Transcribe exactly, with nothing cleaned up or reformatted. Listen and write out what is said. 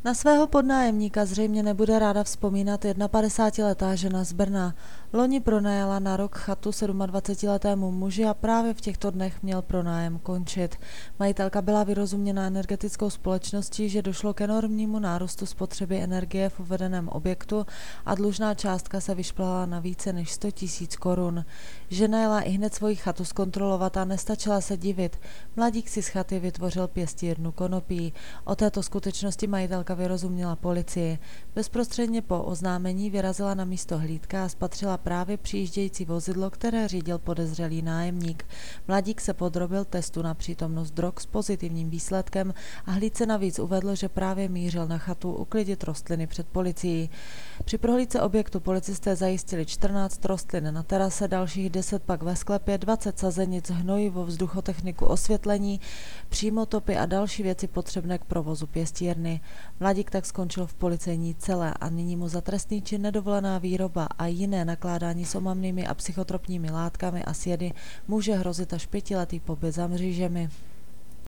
Na svého podnájemníka zřejmě nebude ráda vzpomínat padesátiletá žena z Brna. Loni pronajala na rok chatu sedmadvacetiletému muži a právě v těchto dnech měl pronájem končit. Majitelka byla vyrozuměna energetickou společností, že došlo k enormnímu nárůstu spotřeby energie v uvedeném objektu a dlužná částka se vyšplhala na více než sto tisíc korun. Žena jela i hned svoji chatu zkontrolovat a nestačila se divit. Mladík si z chaty vytvořil pěstírnu konopí. O této skutečnosti majitelka vyrozuměla policii. Bezprostředně po oznámení vyrazila na místo hlídka a spatřila právě přijíždějící vozidlo, které řídil podezřelý nájemník. Mladík se podrobil testu na přítomnost drog s pozitivním výsledkem a hlídce navíc uvedl, že právě mířil na chatu uklidit rostliny před policií. Při prohlídce objektu policisté zajistili čtrnáct rostlin na terase, dalších deset pak ve sklepě, dvacet sazenic, hnojivo, vzduchotechniku, osvětlení, přímotopy a další věci potřebné k provozu pěstírny. Mladík tak skončil v policejní cele a nyní mu za trestný čin nedovolená výroba a jiné nakládání s omamnými a psychotropními látkami a sjedy může hrozit až pětiletý pobyt za mřížemi.